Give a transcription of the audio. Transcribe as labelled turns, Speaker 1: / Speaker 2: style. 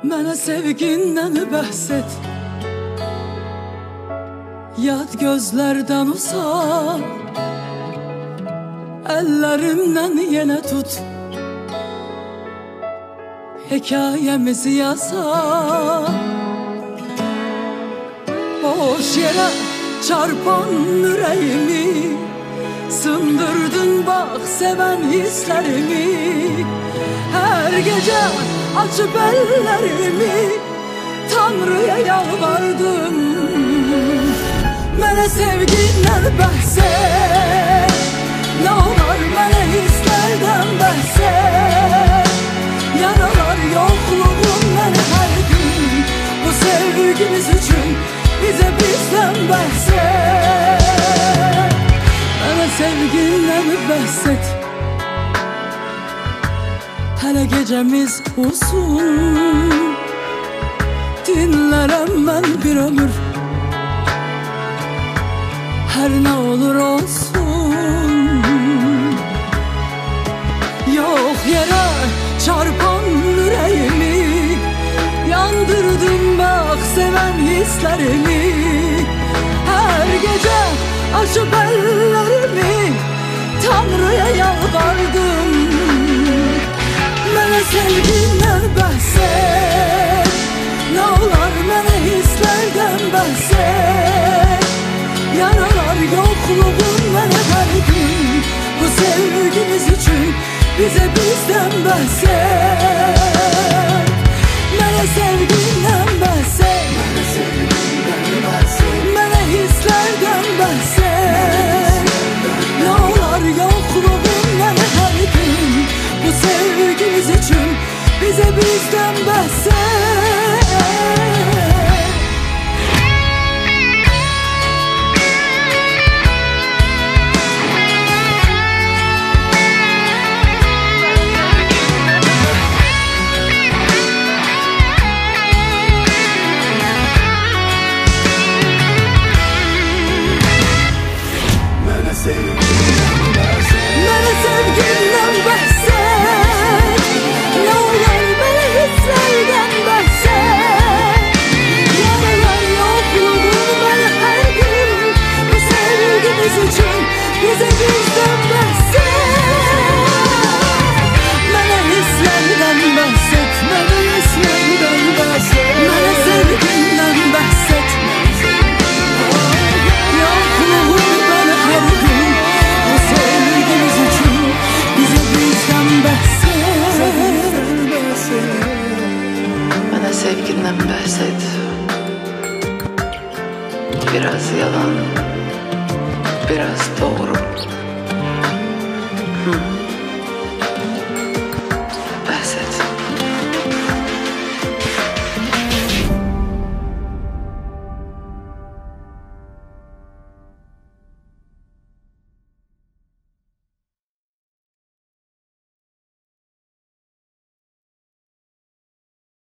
Speaker 1: Mənə sevgindən bəhs et, yad gözlərdən uzaq, əllərimdən yenə tut, hekayemizi yazaq. Boş yerə çarpan ürəyimi, sındırdın bax sevən hisslərimi. Hər gecə açıb əllərimi, Tanrıya yalvardım. Mənə sevgindən bəhs et, nə olar mənə hisslərdən bəhs et. Yaralar yoxluğum mənə hər gün, bu sevgimiz üçün bizə bizdən bəhs et. Mənə sevgindən bəhs et, hələ gecəmiz uzun, dinlərəm mən bir ömür. Hər nə olur olsun, yox yerə çarpan ürəyimi, yandırdım bax sevən hisslərimi. Hər gecə açıb əllərimi, Tanrıya yalvardım. Mənə sevgindən bəhs et, nə olar mənə hisslərdən bəhs et. Yaralar yoxluğum mənə hər gün, bu sevgimiz üçün bizə bizdən bəhs et. Mənə sevgindən bəhs et, mənə hisslərdən bəhs et. Nə olar yoxluğum mənə hər gün, bu sevgimiz üçün bizə bizdən bəhs et. Mənə sevgindən bəhs et, nə olar mənə hisslərdən bəhs et. Yaralar yoxluğum mənə hər gün, bu sevgimiz üçün bizə bizdən bəhs et. Mənə hisslərdən bəhs et, mənə hisslərdən bəhs et. Mənə sevgindən bəhs et, yoxluğum mənə hər gün, bu sevgimiz üçün bizə bizdən bəhs et.
Speaker 2: Mənə sevgindən bəhs et. Biraz yalan, biraz doğru.